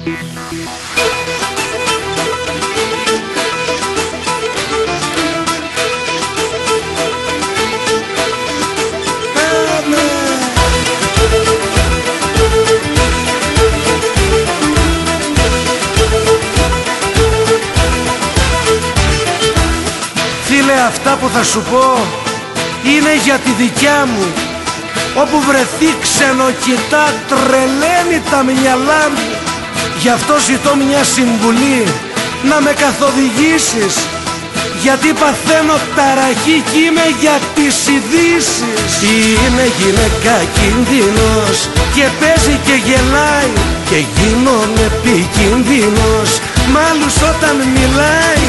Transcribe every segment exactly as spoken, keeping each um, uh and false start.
Φίλε, αυτά που θα σου πω είναι για τη δικιά μου. Όπου βρεθεί ξενοκοιτά τρελαίνει τα μυαλά μου. Γι' αυτό ζητώ μια συμβουλή, να με καθοδηγήσεις, γιατί παθαίνω ταραχή κι είμαι για τις ειδήσεις. Είναι γυναίκα κίνδυνος και παίζει και γελάει, και γίνομαι επικίνδυνος μ' άλλους όταν μιλάει.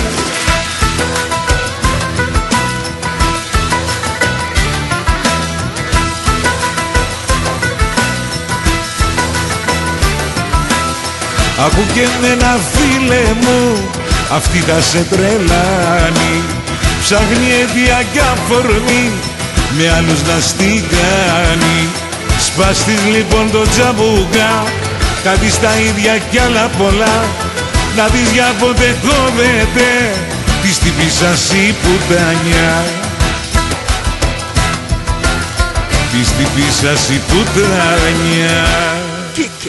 Άκου και εμένα φίλε μου, αυτή θα σε τρελάνει. Ψάχνει αιτία κι αφορμή, με άλλους να στην κάνει. Σπάστης λοιπόν το τζαμπούγκα, κάτι στα ίδια κι άλλα πολλά. Να δεις για πότε κόβεται, της τυπήσας η πουτανιά. Της τυπήσας η πουτανιά. Κίκε.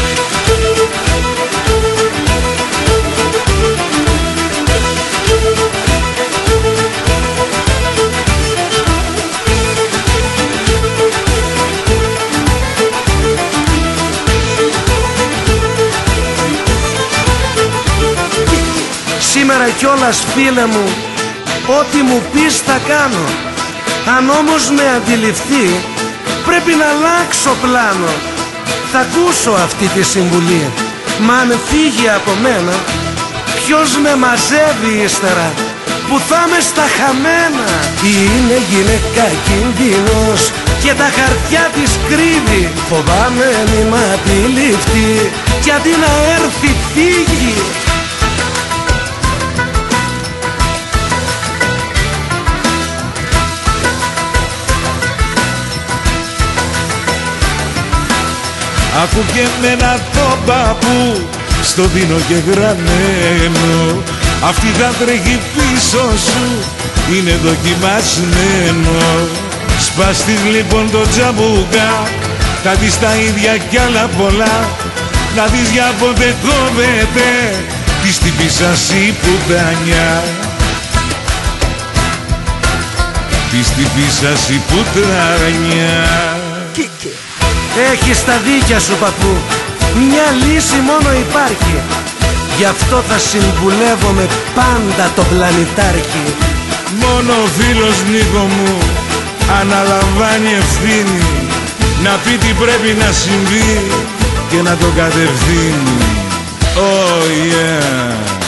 Σήμερα κιόλας φίλε μου, ό,τι μου πεις θα κάνω. Αν όμως με αντιληφθεί, πρέπει να αλλάξω πλάνο. Θα ακούσω αυτή τη συμβουλή, μα αν φύγει από μένα, ποιος με μαζεύει ύστερα, που θα είμαι στα χαμένα. Είναι γυναίκα κίνδυνος και τα χαρτιά της κρύβει. Φοβάμαι μη μ' αντιληφθεί, κι αντί να έρθει φύγει. Άκου και εμένα το παππού, στο δίνω και γραμμένο. Αυτή θα τρέχει πίσω σου, είναι δοκιμασμένο. Σπάστης λοιπόν το τζαμπούγκα, κάτι στα ίδια κι άλλα πολλά. Να δεις για πότε κόβεται, της τυπήσας η πουτανιά. Της τυπήσας η πουτανιά. Κίκε. Έχεις τα δίκια σου παππού, μια λύση μόνο υπάρχει. Γι' αυτό θα συμβουλεύομαι πάντα το πλανητάρχη. Μόνο ο φίλος Νίκο μου αναλαμβάνει ευθύνη, να πει τι πρέπει να συμβεί και να το κατευθύνει. Oh yeah.